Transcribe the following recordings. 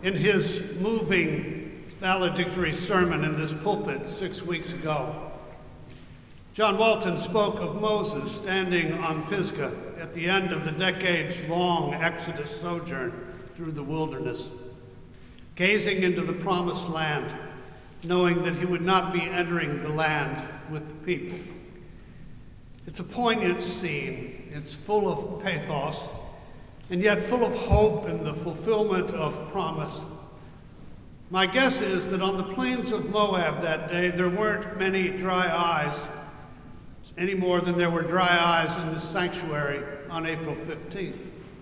In his moving valedictory sermon in this pulpit 6 weeks ago, John Walton spoke of Moses standing on Pisgah at the end of the decades-long Exodus sojourn through the wilderness, gazing into the promised land, knowing that he would not be entering the land with the people. It's a poignant scene. It's full of pathos, and yet full of hope and the fulfillment of promise. My guess is that on the plains of Moab that day, there weren't many dry eyes, any more than there were dry eyes in the sanctuary on April 15th.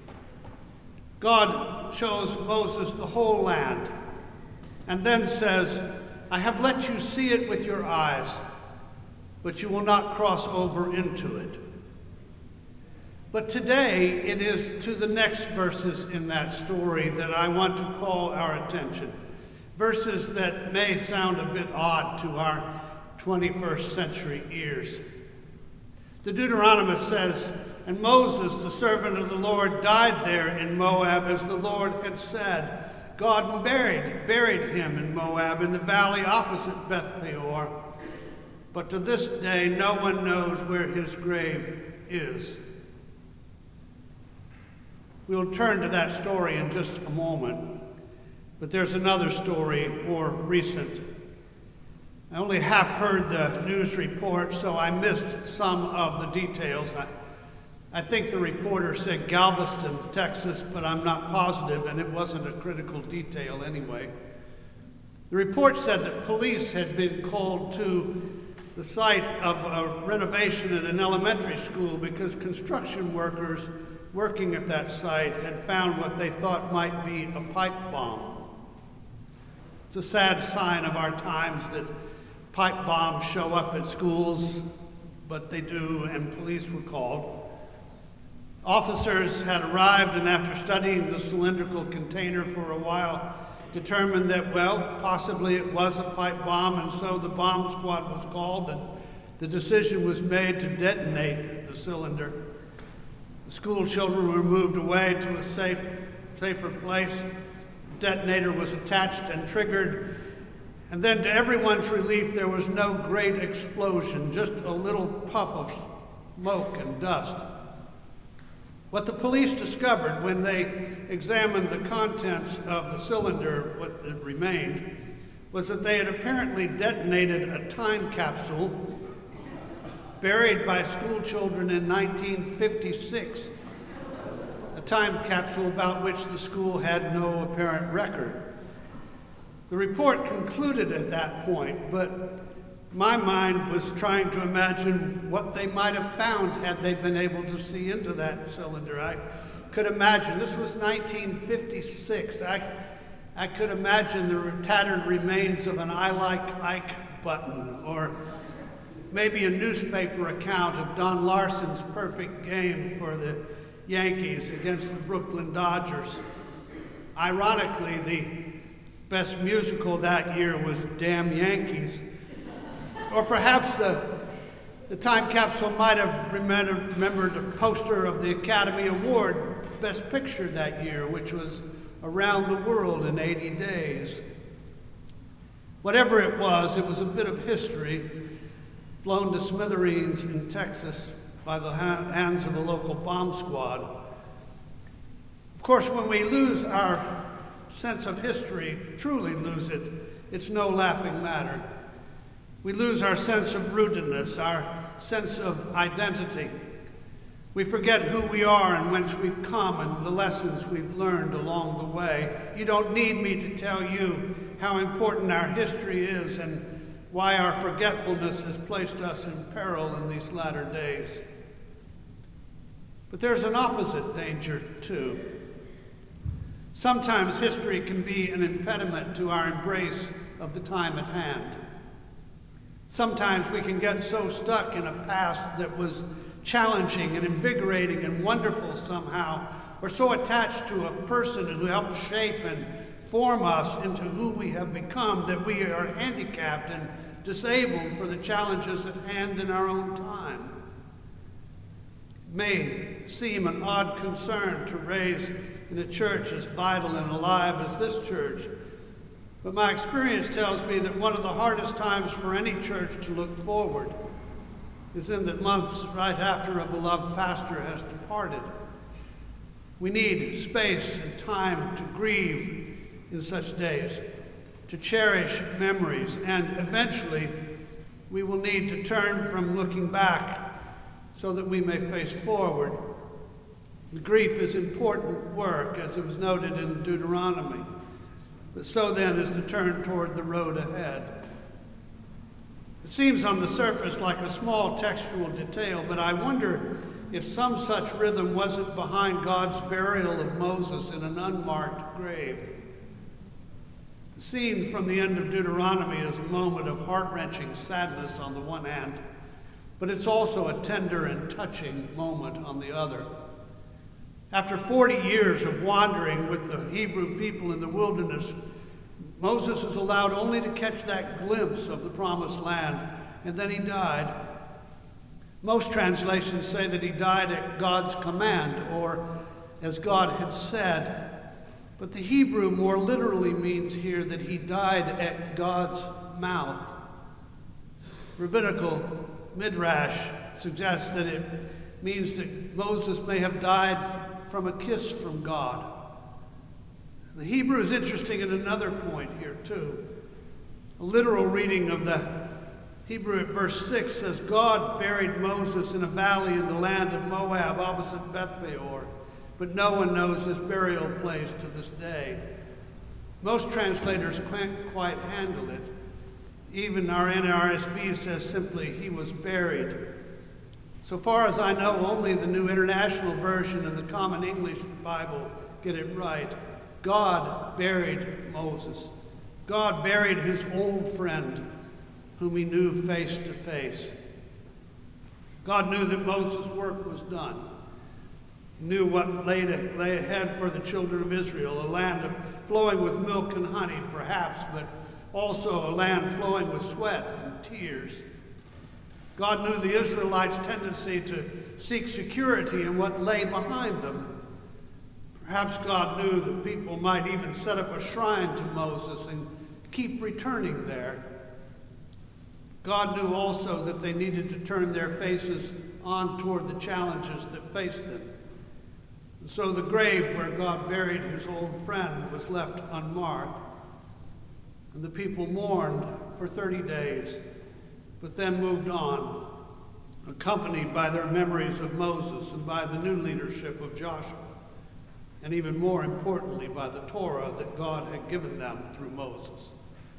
God shows Moses the whole land and then says, I have let you see it with your eyes, but you will not cross over into it. But today, it is to the next verses in that story that I want to call our attention. Verses that may sound a bit odd to our 21st century ears. The Deuteronomist says, and Moses, the servant of the Lord, died there in Moab as the Lord had said. God buried him in Moab in the valley opposite Beth Peor. But to this day, no one knows where his grave is. We'll turn to that story in just a moment, but there's another story more recent. I only half heard the news report, so I missed some of the details. I think the reporter said Galveston, Texas, but I'm not positive, and it wasn't a critical detail anyway. The report said that police had been called to the site of a renovation at an elementary school because construction workers working at that site had found what they thought might be a pipe bomb. It's a sad sign of our times that pipe bombs show up at schools, but they do, and police were called. Officers had arrived, and after studying the cylindrical container for a while, determined that, well, possibly it was a pipe bomb, and so the bomb squad was called, and the decision was made to detonate the cylinder. The school children were moved away to a safer place. The detonator was attached and triggered, and then to everyone's relief, there was no great explosion, just a little puff of smoke and dust. What the police discovered when they examined the contents of the cylinder, what it remained, was that they had apparently detonated a time capsule buried by school children in 1956, a time capsule about which the school had no apparent record. The report concluded at that point, but my mind was trying to imagine what they might have found had they been able to see into that cylinder. I could imagine, this was 1956, I could imagine the tattered remains of an I Like Ike button, or maybe a newspaper account of Don Larson's perfect game for the Yankees against the Brooklyn Dodgers. Ironically, the best musical that year was Damn Yankees. Or perhaps the time capsule might have remembered a poster of the Academy Award Best Picture that year, which was Around the World in 80 Days. Whatever it was a bit of history blown to smithereens in Texas by the hands of a local bomb squad. Of course, when we lose our sense of history, truly lose it, it's no laughing matter. We lose our sense of rootedness, our sense of identity. We forget who we are and whence we've come and the lessons we've learned along the way. You don't need me to tell you how important our history is and why our forgetfulness has placed us in peril in these latter days. But there's an opposite danger, too. Sometimes history can be an impediment to our embrace of the time at hand. Sometimes we can get so stuck in a past that was challenging and invigorating and wonderful somehow, or so attached to a person who helped shape and form us into who we have become that we are handicapped and disabled for the challenges at hand in our own time. may seem an odd concern to raise in a church as vital and alive as this church, but my experience tells me that one of the hardest times for any church to look forward is in the months right after a beloved pastor has departed. We need space and time to grieve in such days, to cherish memories, and eventually we will need to turn from looking back so that we may face forward. The grief is important work, as it was noted in Deuteronomy, but so then is to turn toward the road ahead. It seems on the surface like a small textual detail, but I wonder if some such rhythm wasn't behind God's burial of Moses in an unmarked grave. The scene from the end of Deuteronomy is a moment of heart-wrenching sadness on the one hand, but it's also a tender and touching moment on the other. After 40 years of wandering with the Hebrew people in the wilderness, Moses is allowed only to catch that glimpse of the promised land, and then he died. Most translations say that he died at God's command, or as God had said, but the Hebrew more literally means here that he died at God's mouth. Rabbinical Midrash suggests that it means that Moses may have died from a kiss from God. The Hebrew is interesting at another point here, too. A literal reading of the Hebrew at verse 6 says, God buried Moses in a valley in the land of Moab opposite Beth-peor, but no one knows this burial place to this day. Most translators can't quite handle it. Even our NRSV says simply, he was buried. So far as I know, only the New International Version and the Common English Bible get it right. God buried Moses. God buried his old friend, whom he knew face to face. God knew that Moses' work was done. He knew what lay ahead for the children of Israel, a land flowing with milk and honey, perhaps, but also a land flowing with sweat and tears. God knew the Israelites' tendency to seek security in what lay behind them. Perhaps God knew that people might even set up a shrine to Moses and keep returning there. God knew also that they needed to turn their faces on toward the challenges that faced them. And so the grave where God buried his old friend was left unmarked. And the people mourned for 30 days, but then moved on, accompanied by their memories of Moses and by the new leadership of Joshua, and even more importantly, by the Torah that God had given them through Moses.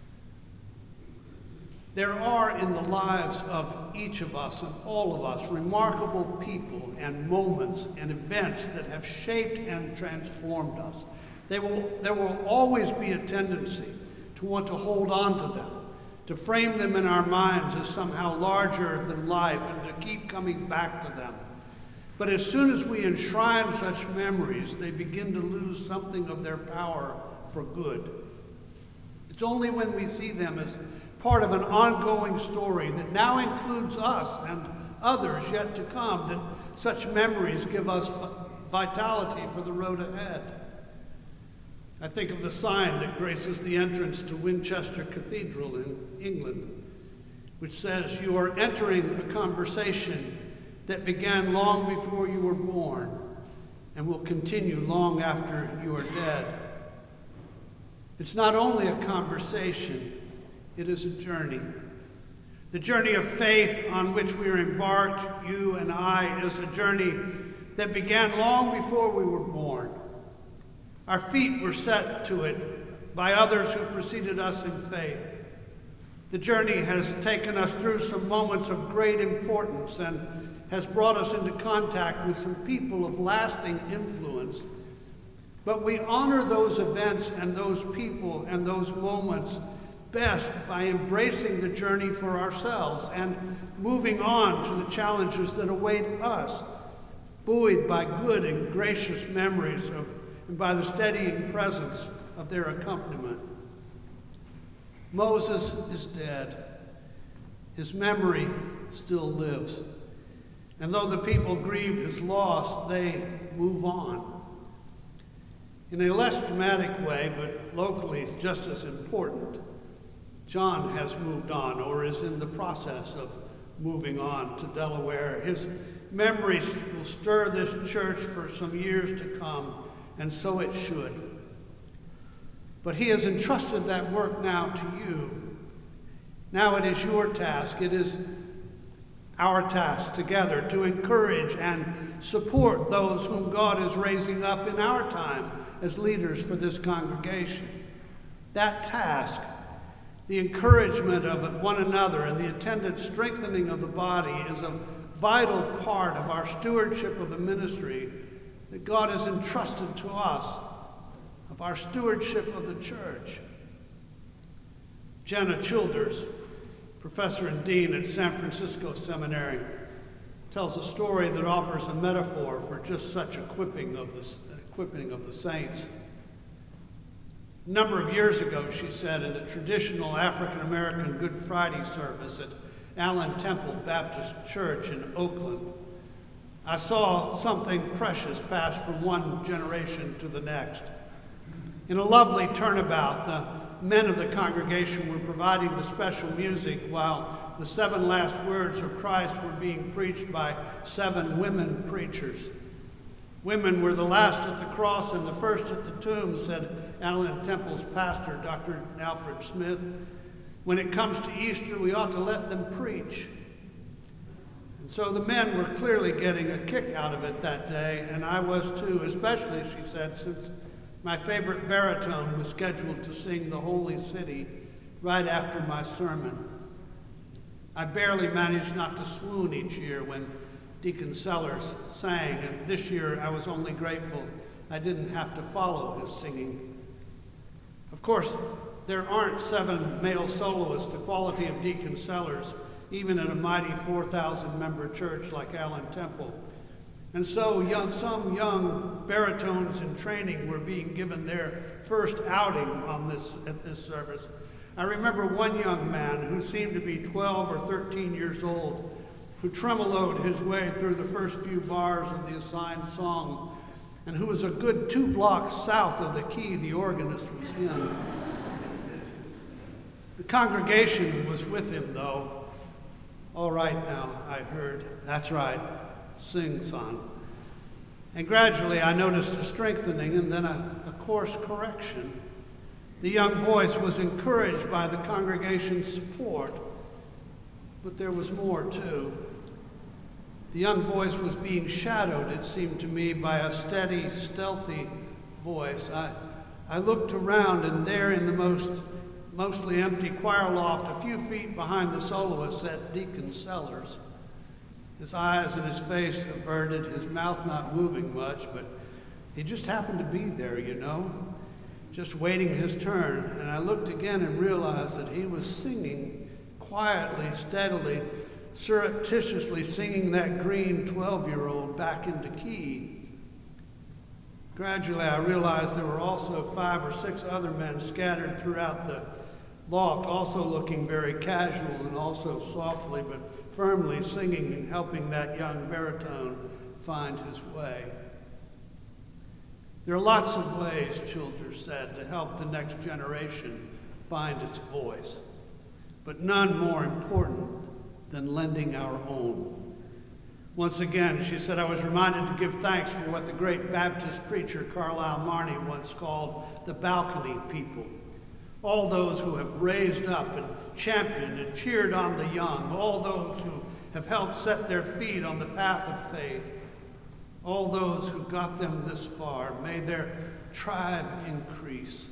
There are in the lives of each of us and all of us remarkable people and moments and events that have shaped and transformed us. There will always be a tendency to want to hold on to them, to frame them in our minds as somehow larger than life, and to keep coming back to them. But as soon as we enshrine such memories, they begin to lose something of their power for good. It's only when we see them as part of an ongoing story that now includes us and others yet to come that such memories give us vitality for the road ahead. I think of the sign that graces the entrance to Winchester Cathedral in England, which says, "You are entering a conversation that began long before you were born and will continue long after you are dead." It's not only a conversation, it is a journey. The journey of faith on which we are embarked, you and I, is a journey that began long before we were born. Our feet were set to it by others who preceded us in faith. The journey has taken us through some moments of great importance and has brought us into contact with some people of lasting influence. But we honor those events and those people and those moments best by embracing the journey for ourselves and moving on to the challenges that await us, buoyed by good and gracious memories of, and by the steadying presence of their accompaniment. Moses is dead. His memory still lives. And though the people grieve his loss, they move on. In a less dramatic way, but locally just as important, John has moved on, or is in the process of moving on to Delaware. His memories will stir this church for some years to come, and so it should. But he has entrusted that work now to you. Now it is your task. It is our task together to encourage and support those whom God is raising up in our time as leaders for this congregation. That task, the encouragement of one another and the attendant strengthening of the body, is a vital part of our stewardship of the ministry that God has entrusted to us, of our stewardship of the church. Jenna Childers, professor and dean at San Francisco Seminary, tells a story that offers a metaphor for just such equipping of the saints. A number of years ago, she said, in a traditional African-American Good Friday service at Allen Temple Baptist Church in Oakland, I saw something precious pass from one generation to the next. In a lovely turnabout, the men of the congregation were providing the special music while the 7 last words of Christ were being preached by 7 women preachers. Women were the last at the cross and the first at the tomb, said Allen Temple's pastor, Dr. Alfred Smith. When it comes to Easter, we ought to let them preach. And so the men were clearly getting a kick out of it that day, and I was too, especially, she said, since my favorite baritone was scheduled to sing the Holy City right after my sermon. I barely managed not to swoon each year when Deacon Sellers sang, and this year I was only grateful I didn't have to follow his singing. Of course, there aren't 7 male soloists the quality of Deacon Sellers, even in a mighty 4,000-member church like Allen Temple. And so some young baritones in training were being given their first outing at this service. I remember one young man who seemed to be 12 or 13 years old, who tremoloed his way through the first few bars of the assigned song, and who was a good 2 blocks south of the key the organist was in. The congregation was with him, though. All right now, I heard. That's right. Sing, son. And gradually I noticed a strengthening and then a course correction. The young voice was encouraged by the congregation's support, but there was more too. The young voice was being shadowed, it seemed to me, by a steady, stealthy voice. I looked around, and there in the mostly empty choir loft, a few feet behind the soloist, sat Deacon Sellers. His eyes and his face averted, his mouth not moving much, but he just happened to be there, just waiting his turn. And I looked again and realized that he was singing quietly, steadily, surreptitiously singing that green 12-year-old back into key. Gradually, I realized there were also 5 or 6 other men scattered throughout the loft, also looking very casual and also softly but firmly singing and helping that young baritone find his way. There are lots of ways, Childers said, to help the next generation find its voice, but none more important than lending our own. Once again, she said, I was reminded to give thanks for what the great Baptist preacher Carlisle Marney once called the balcony people. All those who have raised up and championed and cheered on the young, all those who have helped set their feet on the path of faith, all those who got them this far, may their tribe increase.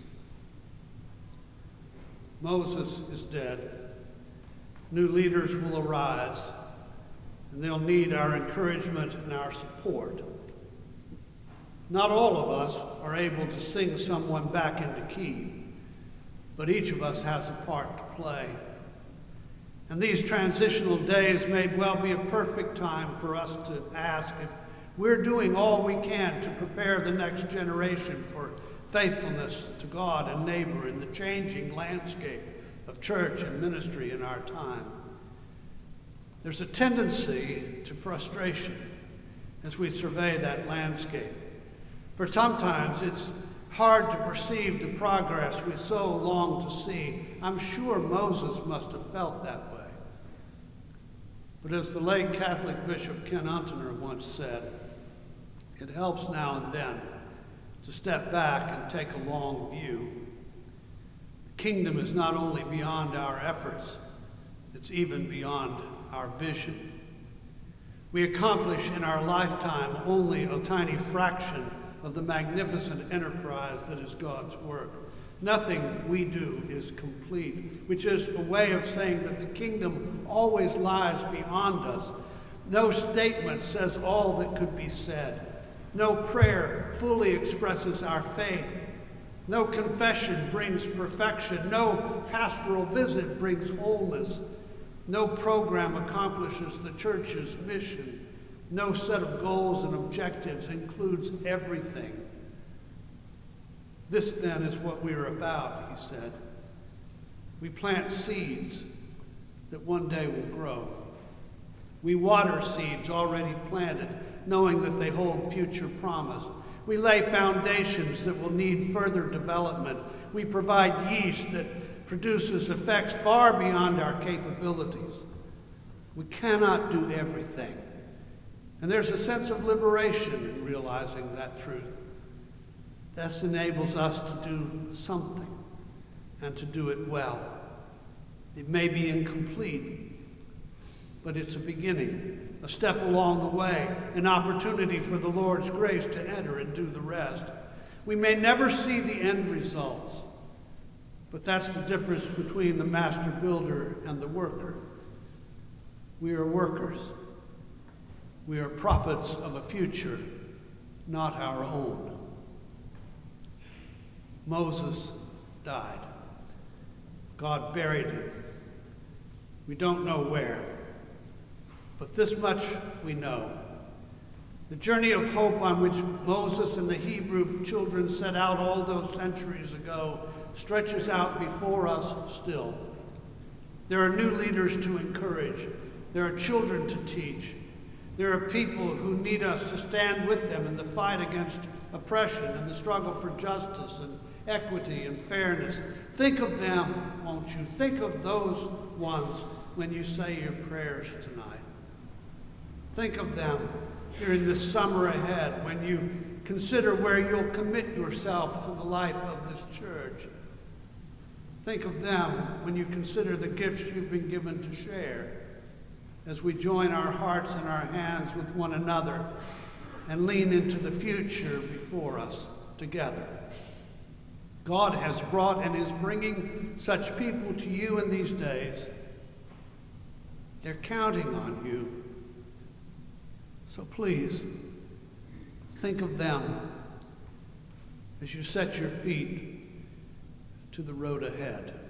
Moses is dead. New leaders will arise, and they'll need our encouragement and our support. Not all of us are able to sing someone back into key, but each of us has a part to play. And these transitional days may well be a perfect time for us to ask if we're doing all we can to prepare the next generation for faithfulness to God and neighbor in the changing landscape of church and ministry in our time. There's a tendency to frustration as we survey that landscape. For sometimes it's hard to perceive the progress we so long to see. I'm sure Moses must have felt that way. But as the late Catholic Bishop Ken Unterner once said, it helps now and then to step back and take a long view. The kingdom is not only beyond our efforts, it's even beyond our vision. We accomplish in our lifetime only a tiny fraction of the magnificent enterprise that is God's work. Nothing we do is complete, which is a way of saying that the kingdom always lies beyond us. No statement says all that could be said. No prayer fully expresses our faith. No confession brings perfection. No pastoral visit brings wholeness. No program accomplishes the church's mission. No set of goals and objectives includes everything. This, then, is what we are about, he said. We plant seeds that one day will grow. We water seeds already planted, knowing that they hold future promise. We lay foundations that will need further development. We provide yeast that produces effects far beyond our capabilities. We cannot do everything. And there's a sense of liberation in realizing that truth. This enables us to do something and to do it well. It may be incomplete, but it's a beginning, a step along the way, an opportunity for the Lord's grace to enter and do the rest. We may never see the end results, but that's the difference between the master builder and the worker. We are workers. We are prophets of a future, not our own. Moses died. God buried him. We don't know where, but this much we know. The journey of hope on which Moses and the Hebrew children set out all those centuries ago stretches out before us still. There are new leaders to encourage. There are children to teach. There are people who need us to stand with them in the fight against oppression and the struggle for justice and equity and fairness. Think of them, won't you? Think of those ones when you say your prayers tonight. Think of them during this summer ahead when you consider where you'll commit yourself to the life of this church. Think of them when you consider the gifts you've been given to share as we join our hearts and our hands with one another and lean into the future before us together. God has brought and is bringing such people to you in these days. They're counting on you. So please, think of them as you set your feet to the road ahead.